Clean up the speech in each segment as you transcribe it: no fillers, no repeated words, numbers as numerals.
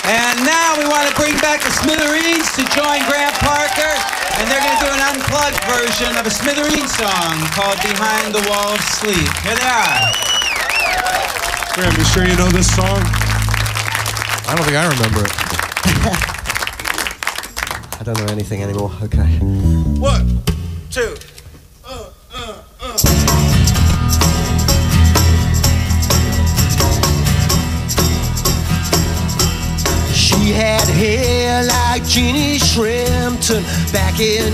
And now we want to bring back the Smithereens to join Grant Parker, and they're going to do an unplugged version of a Smithereens song called Behind the Wall of Sleep. Here they are. Grant, you sure you know this song? I don't think I remember it. I don't know anything anymore. Okay. 1, 2. She had hair like Jeannie Shrimpton back in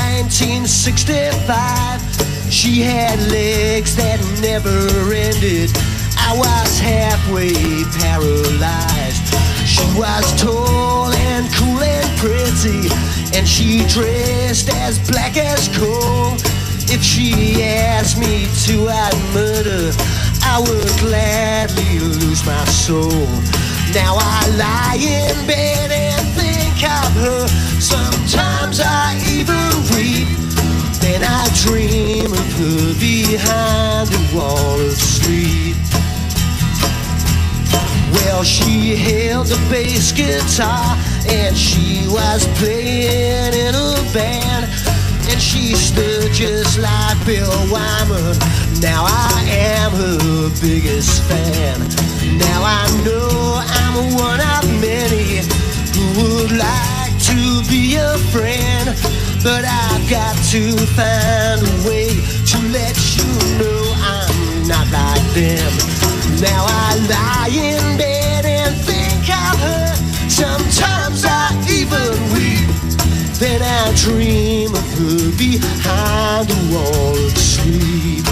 1965. She had legs that never ended. I was halfway paralyzed. She was tall and cool and pretty, and she dressed as black as coal. If she asked me to admit her, I would gladly lose my soul. Now I lie in bed and think of her. Sometimes I even weep. Then I dream of her behind a wall of sleep. Well, she held the bass guitar and she was playing in a band, and she stood just like Bill Wyman. Now I am her biggest fan. Now I know I'm one of many who would like to be a friend, but I've got to find a way to let you know I'm not like them. Now I lie in bed and think of her. Sometimes I even weep. Then I dream of her behind a wall of sleep.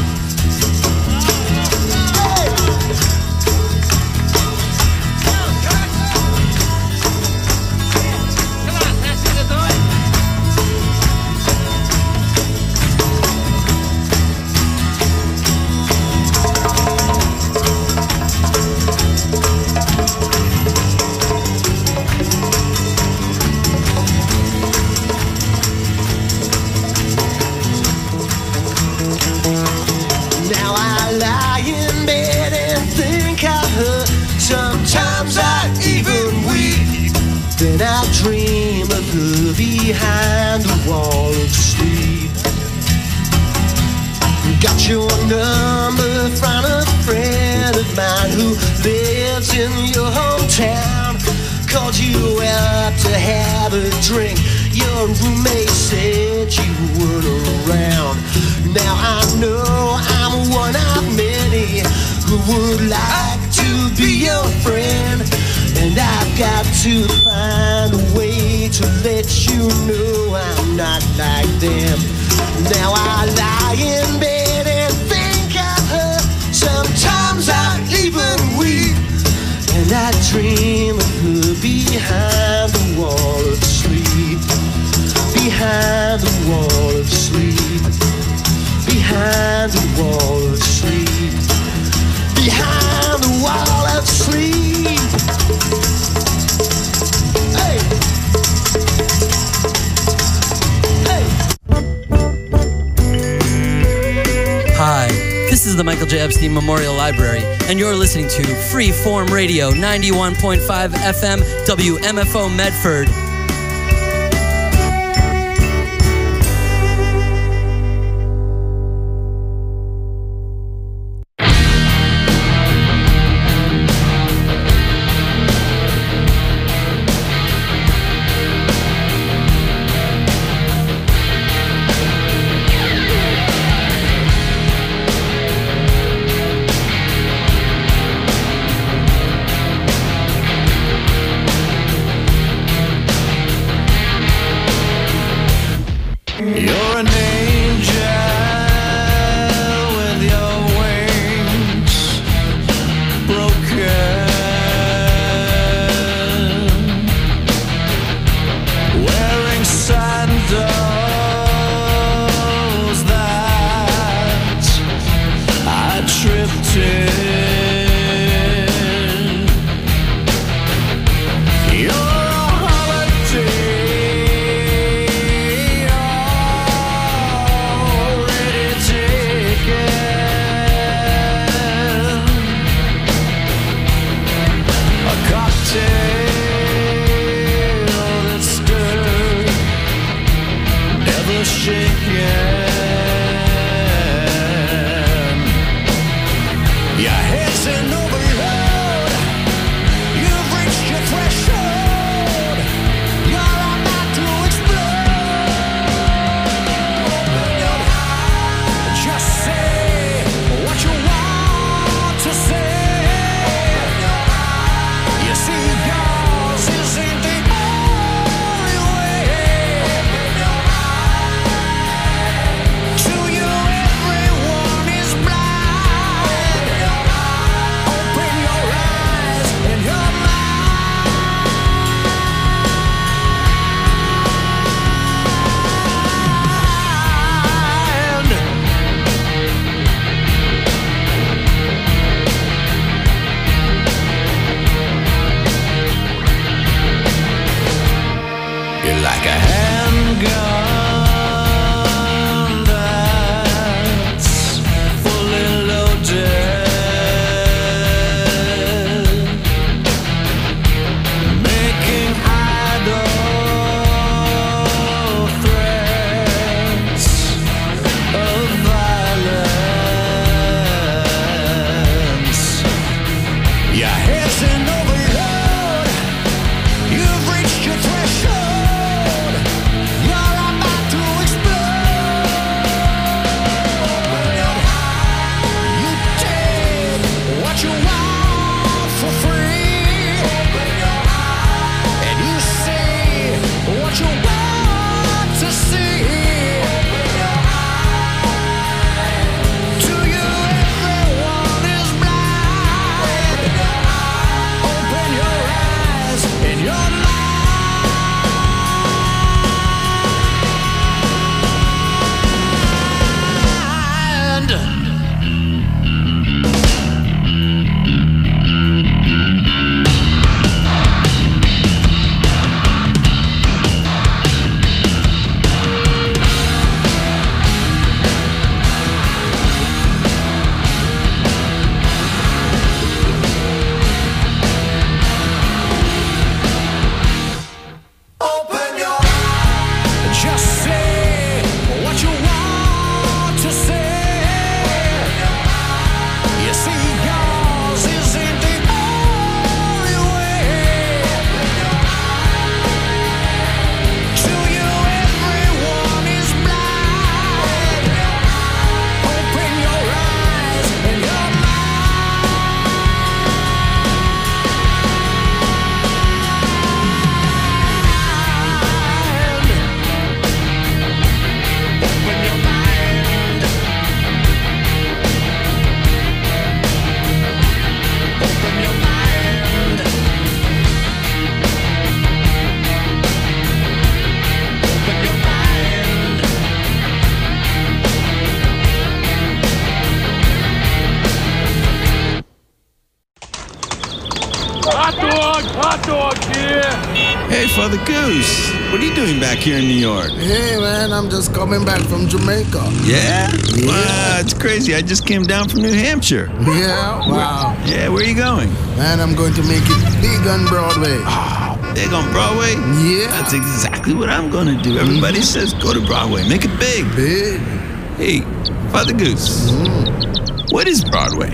Sometimes I even weep. Then I dream of her behind the wall of sleep. Got your number from a friend of mine who lives in your hometown. Called you out to have a drink. Your roommate said you weren't around. Now I know I'm one of many who would like to be your friend, and I've got to find a way to let you know I'm not like them. Now I lie in bed and think of her. Sometimes I even weep, and I dream of her behind the wall of sleep. Behind the wall of sleep. Behind the wall of sleep. Behind the wall of sleep. Hey. Hey. Hi, this is the Michael J. Epstein Memorial Library, and you're listening to Freeform Radio 91.5 FM WMFO Medford. Hot dog here. Hey, Father Goose, what are you doing back here in New York? Hey, man, I'm just coming back from Jamaica. Yeah? Wow, it's crazy. I just came down from New Hampshire. Yeah? Wow. Yeah, where are you going? Man, I'm going to make it big on Broadway. Oh, big on Broadway? Yeah. That's exactly what I'm going to do. Everybody says go to Broadway. Make it big. Big? Hey, Father Goose. What is Broadway?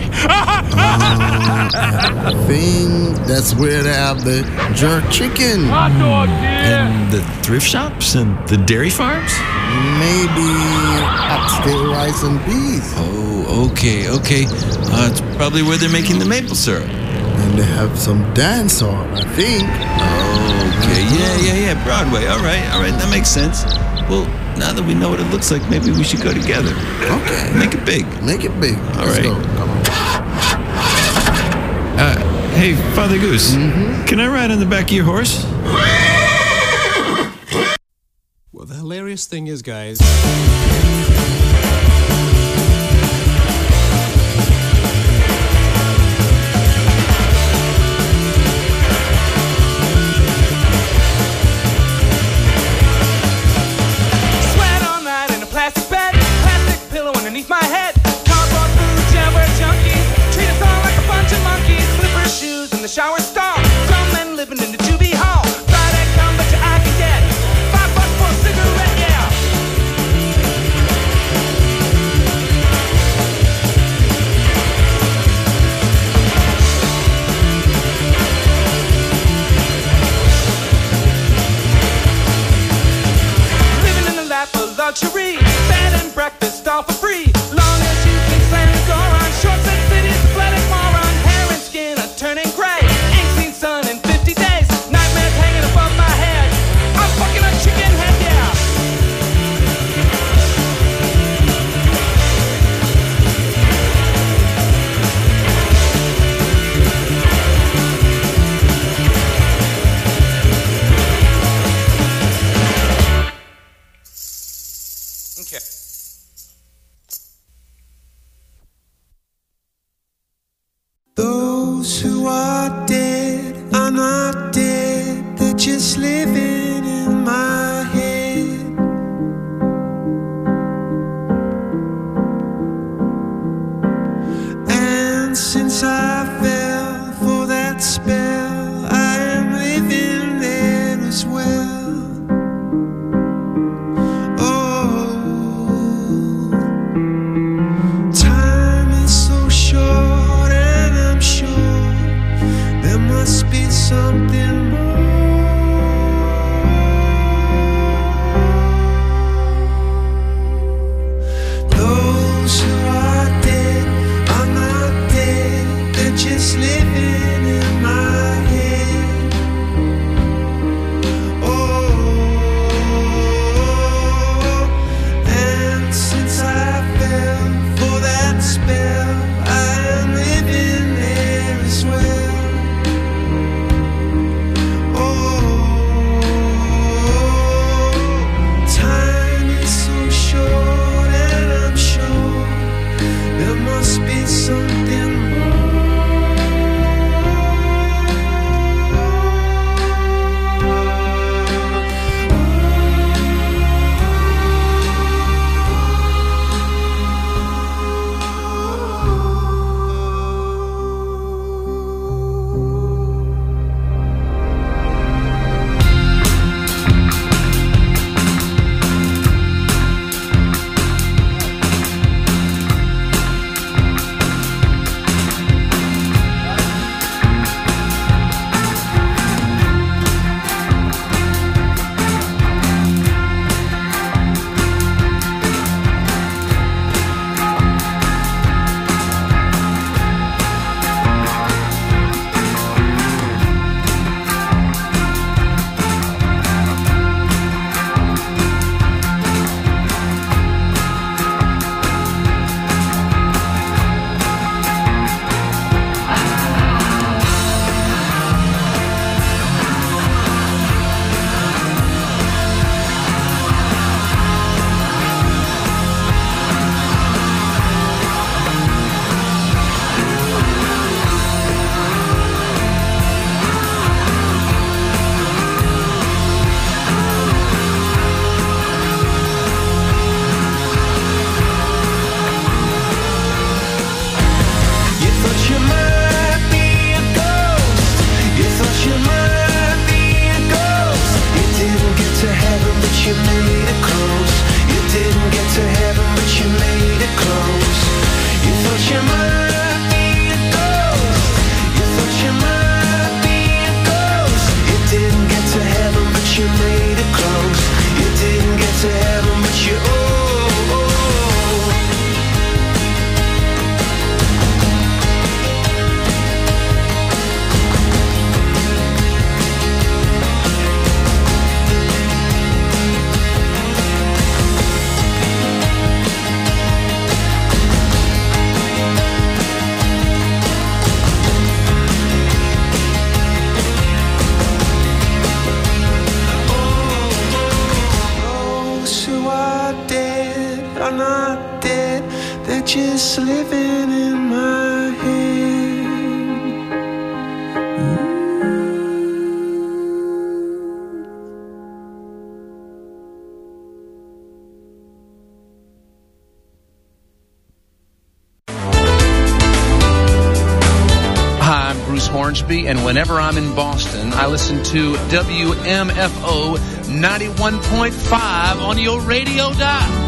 I think that's where they have the jerk chicken. Hot dog here. And the thrift shops and the dairy farms? Maybe oxtail rice and peas. Oh, okay. It's probably where they're making the maple syrup. And they have some dance on, I think. Okay, yeah. Broadway. All right. That makes sense. Well, now that we know what it looks like, maybe we should go together. Okay. Make it big. Make it big. All Let's right. go. Come on. Hey, Father Goose, can I ride on the back of your horse? Well, the hilarious thing is, guys. Underneath my head, cardboard food, jailbird junkies treat us all like a bunch of monkeys. Slipper shoes in the shower stall, some men living in the juvie hall. Friday come, but your eye can get $5 for a cigarette, yeah. Living in the lap of luxury, bed and breakfast all for free. Long as you can slam the door on. Short set city's a bloody moron. Hair and skin are turning gray. Ain't seen sun in 50 days. Nightmares hanging above my head. I'm fucking a chicken head, yeah. Okay. Those who are dead are not dead, they're just living in my head. And since I fell for that spell, I am living there as well. Oh, time is so short, and I'm sure there must be something more. Those who are dead are not dead, they're just living in my head. Oh, and since I fell for that spell, I am living there as well. Oh, not dead. They're just living in my head. Hi, I'm Bruce Hornsby, and whenever I'm in Boston, I listen to WMFO 91.5 on your radio dial.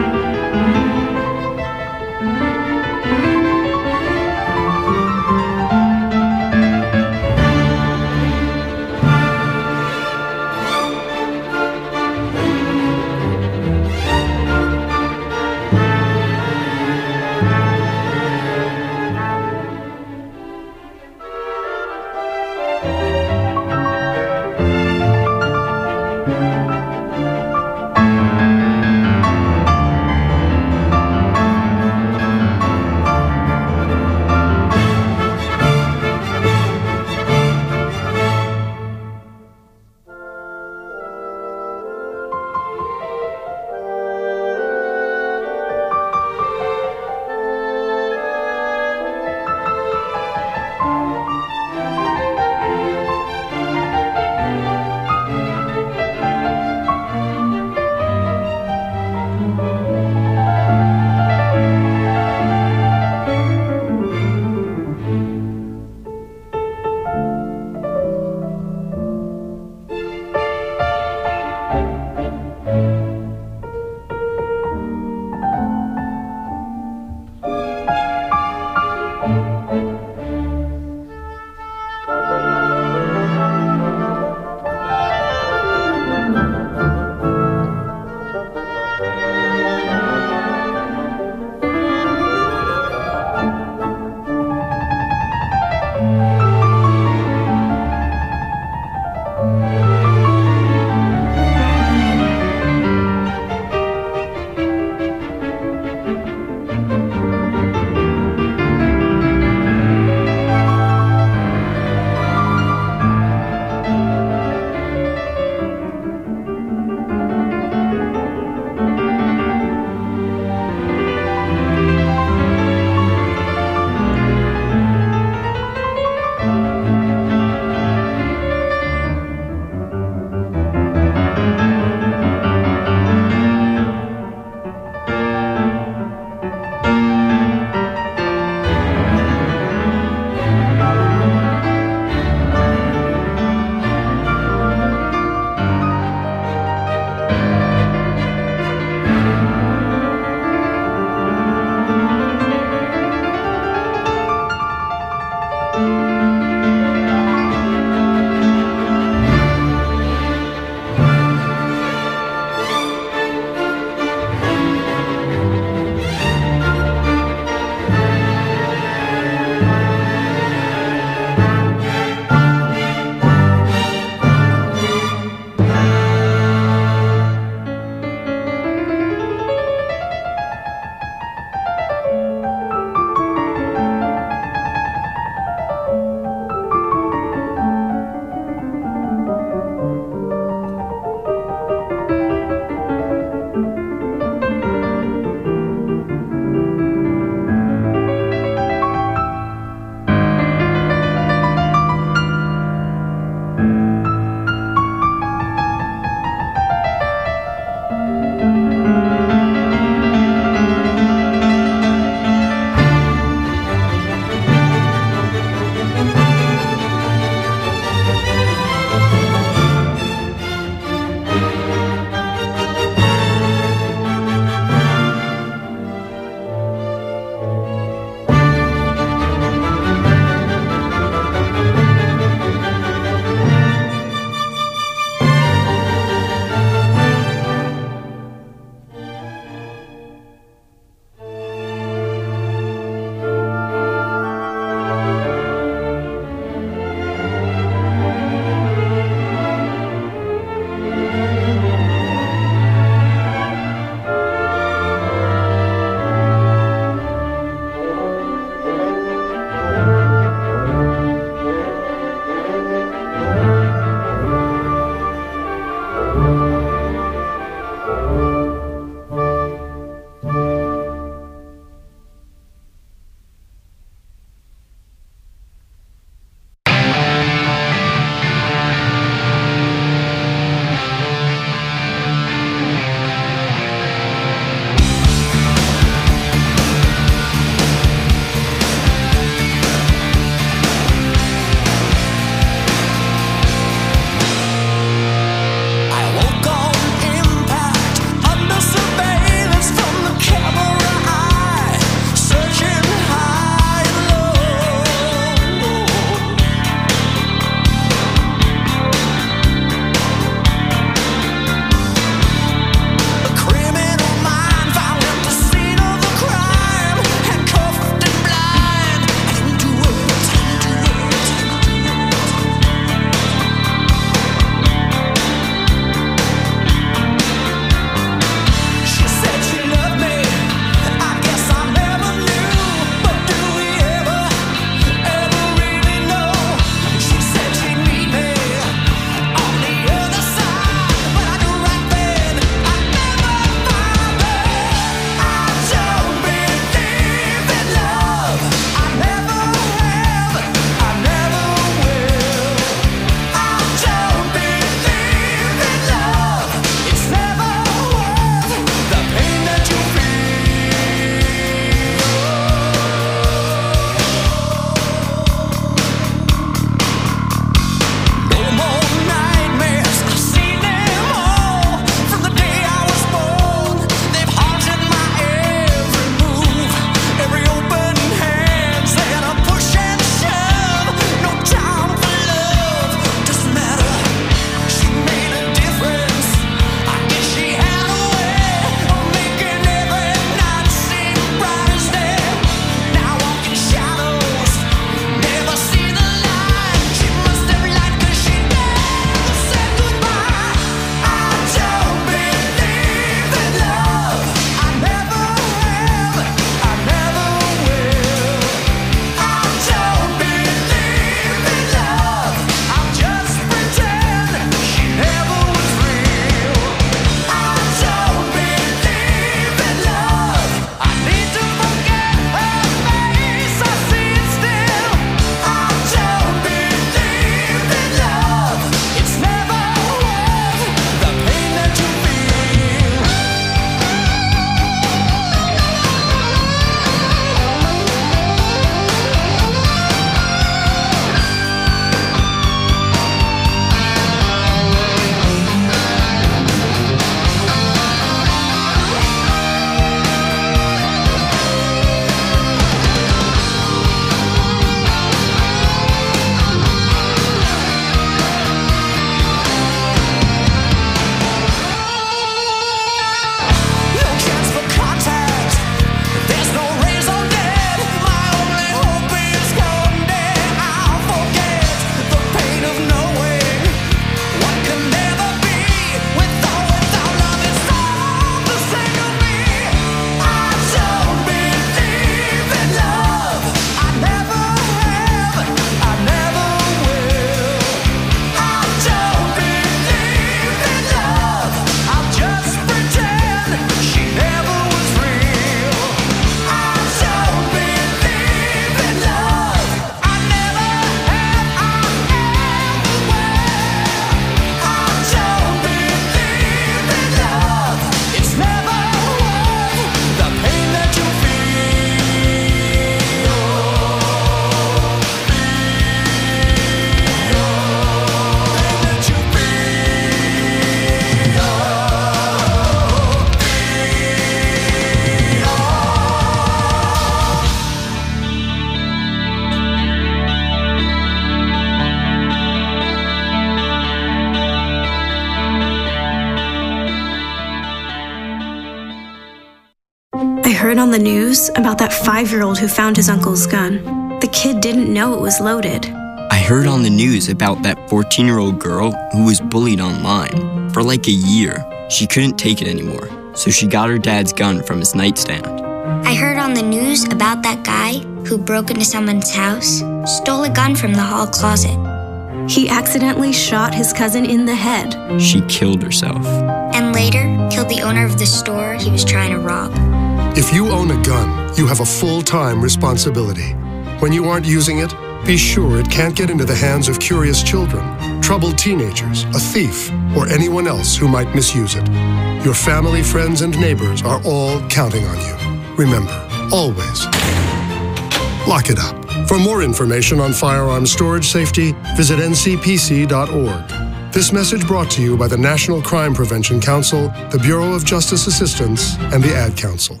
heard on the news about that 5-year-old who found his uncle's gun. The kid didn't know it was loaded. I heard on the news about that 14-year-old girl who was bullied online for like a year. She couldn't take it anymore, so she got her dad's gun from his nightstand. I heard on the news about that guy who broke into someone's house, stole a gun from the hall closet. He accidentally shot his cousin in the head. She killed herself. And later, killed the owner of the store he was trying to rob. If you own a gun, you have a full-time responsibility. When you aren't using it, be sure it can't get into the hands of curious children, troubled teenagers, a thief, or anyone else who might misuse it. Your family, friends, and neighbors are all counting on you. Remember, always, lock it up. For more information on firearms storage safety, visit ncpc.org. This message brought to you by the National Crime Prevention Council, the Bureau of Justice Assistance, and the Ad Council.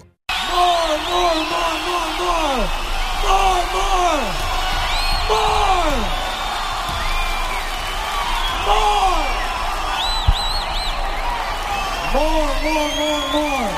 More.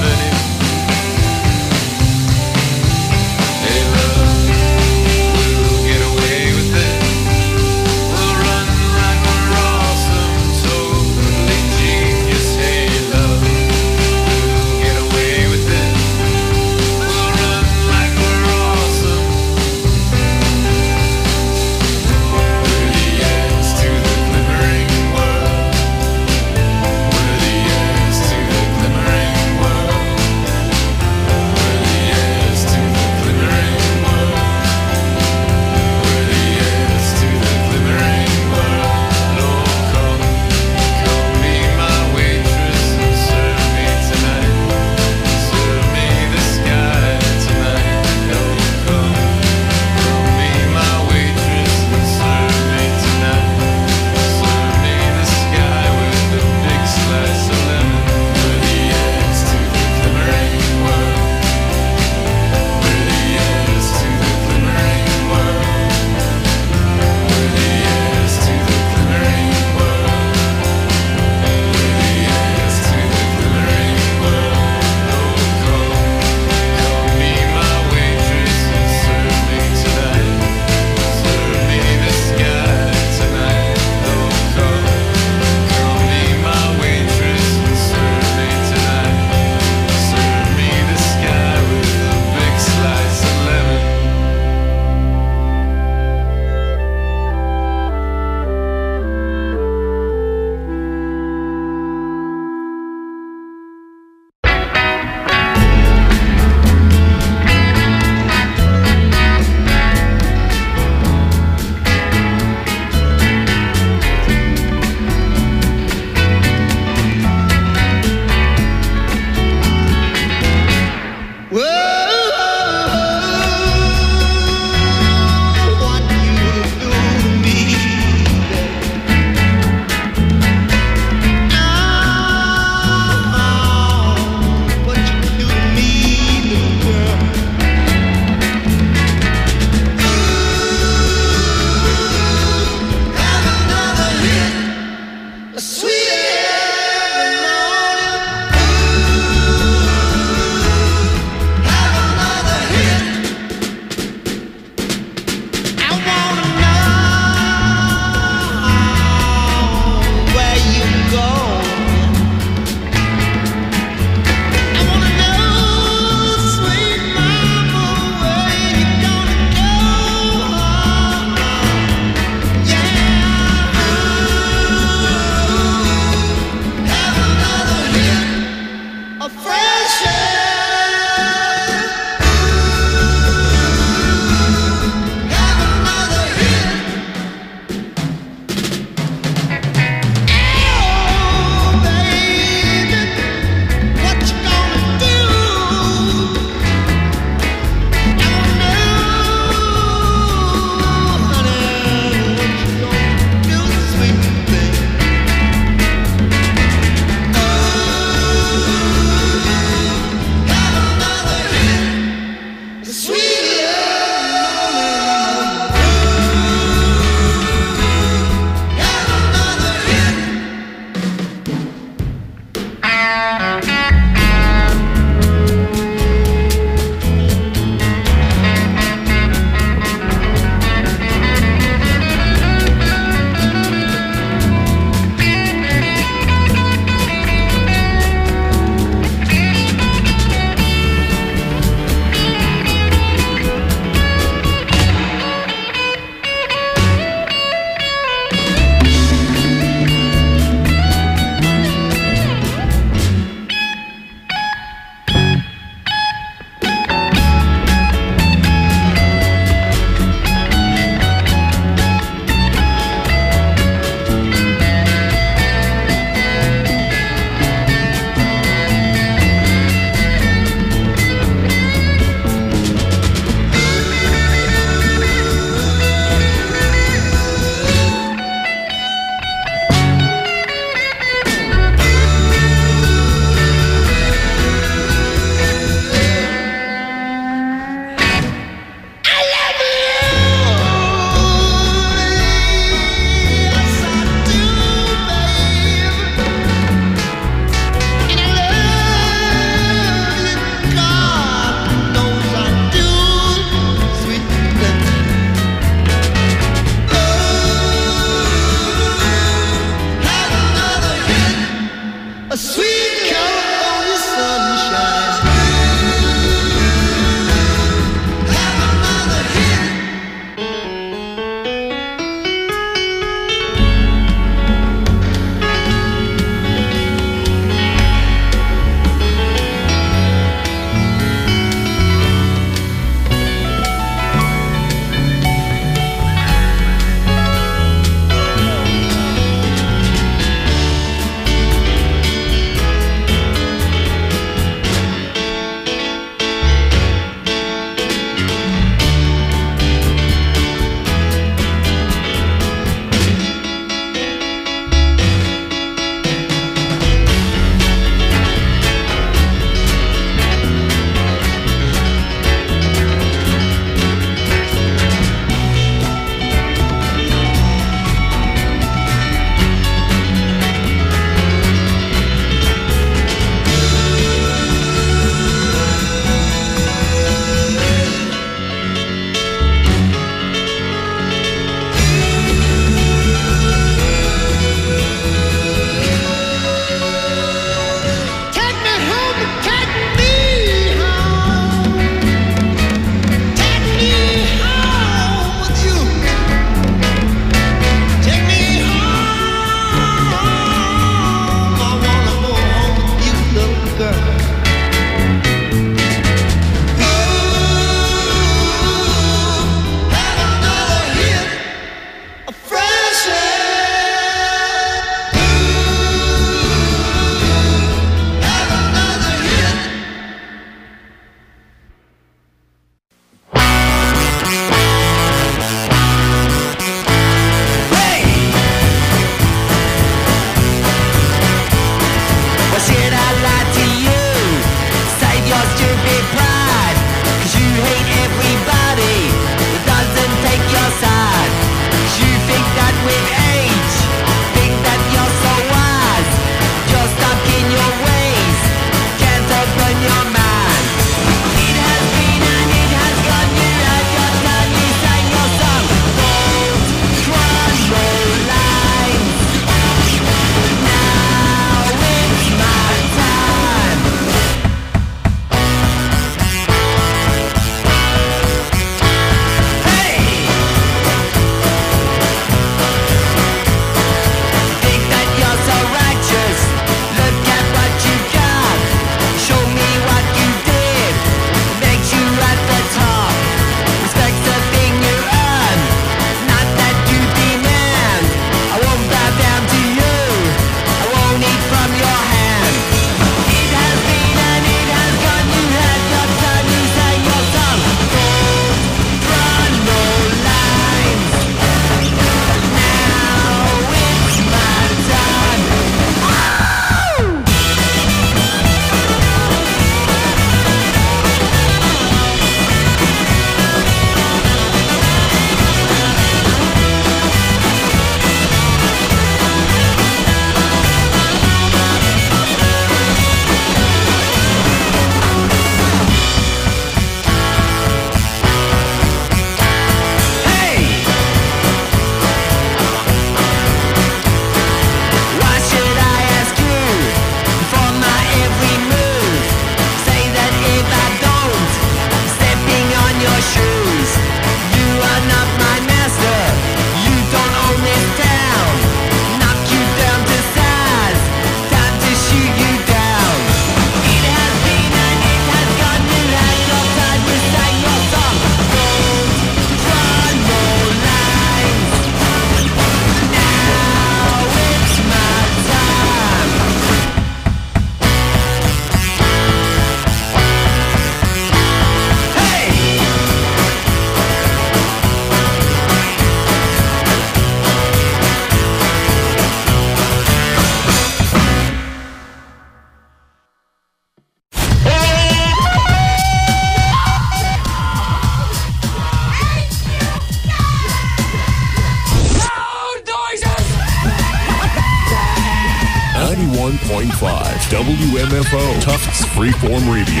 91.5 WMFO, Tufts Freeform Radio.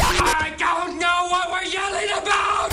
I don't know what we're yelling about!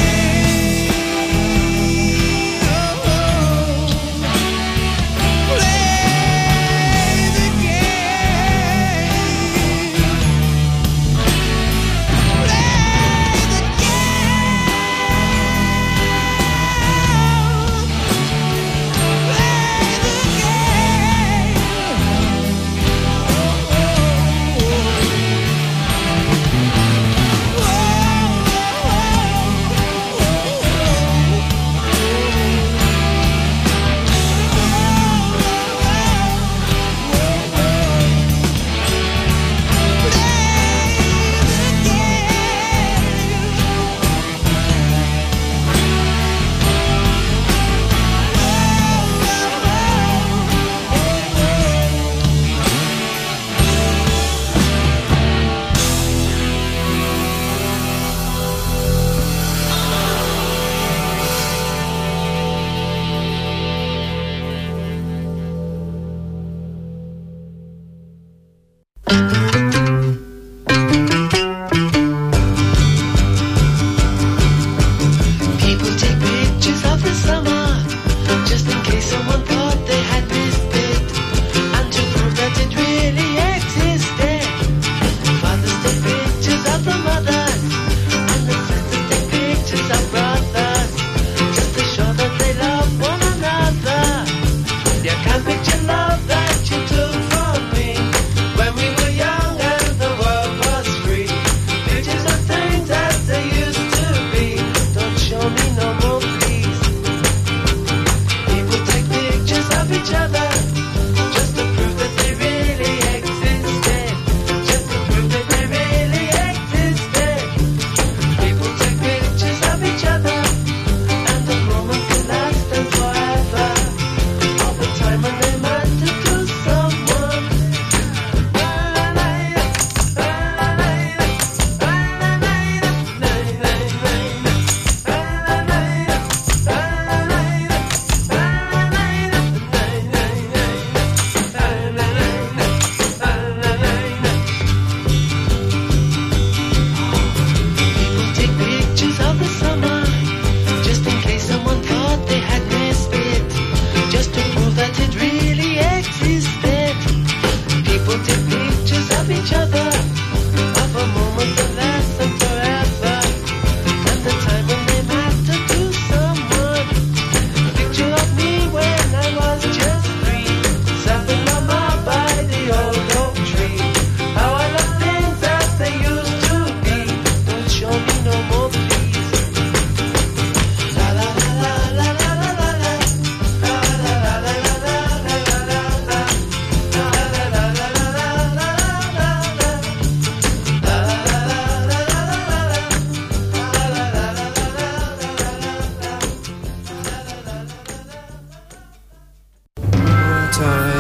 Play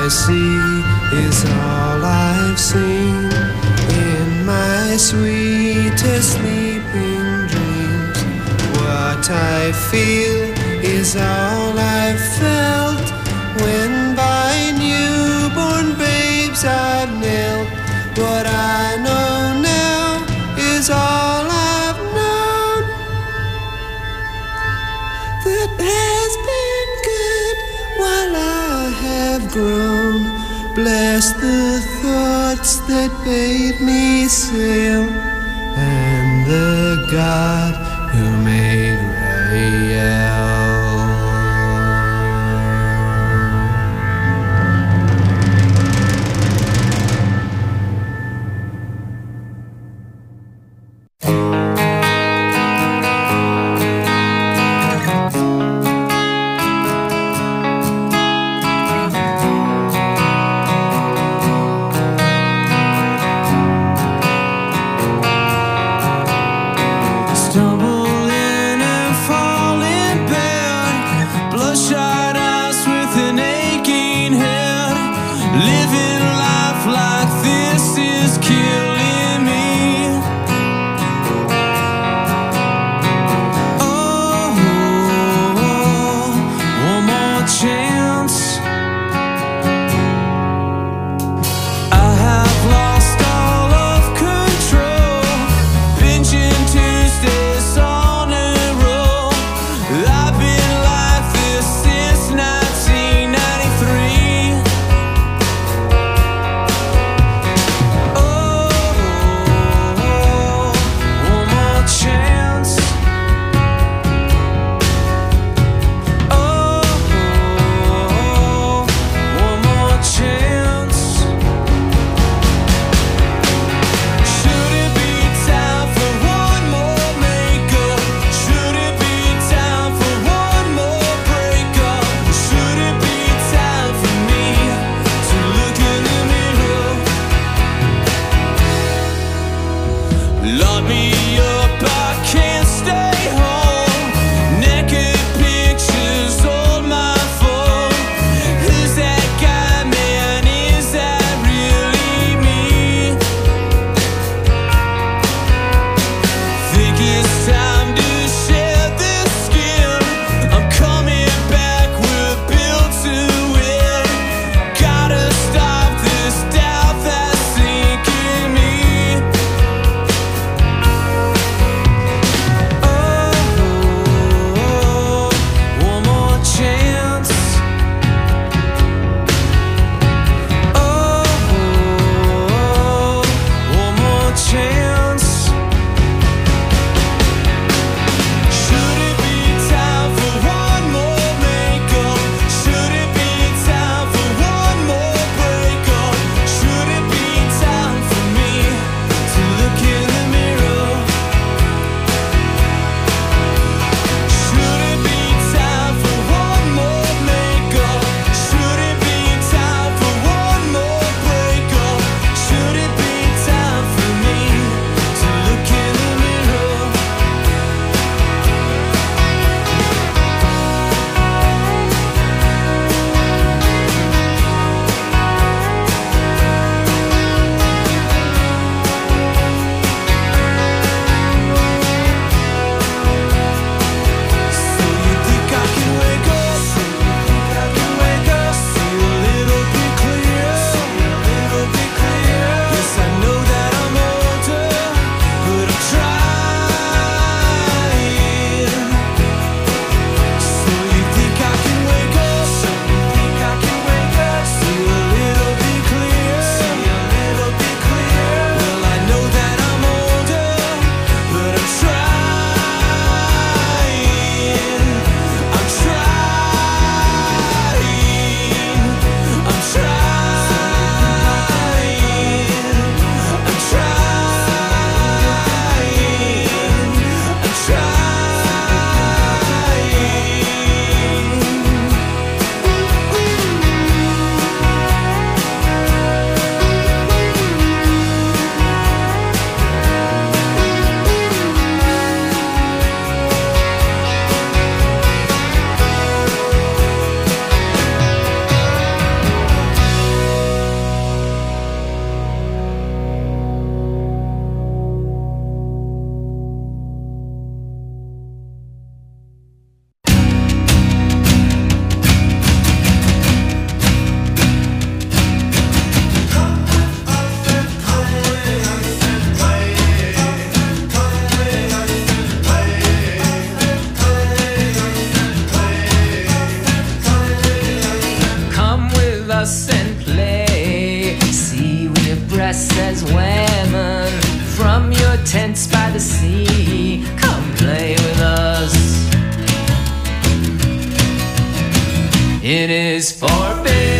sea is all I've seen in my sweetest sleeping dreams. What I feel is all I've felt when by newborn babes I've knelt. What I know now is all I've known that has been good while I have grown. Bless the thoughts that bade me sail, and the God who made Rael. us and play. See your breasts as women from your tents by the sea. Come play with us. It is forbidden.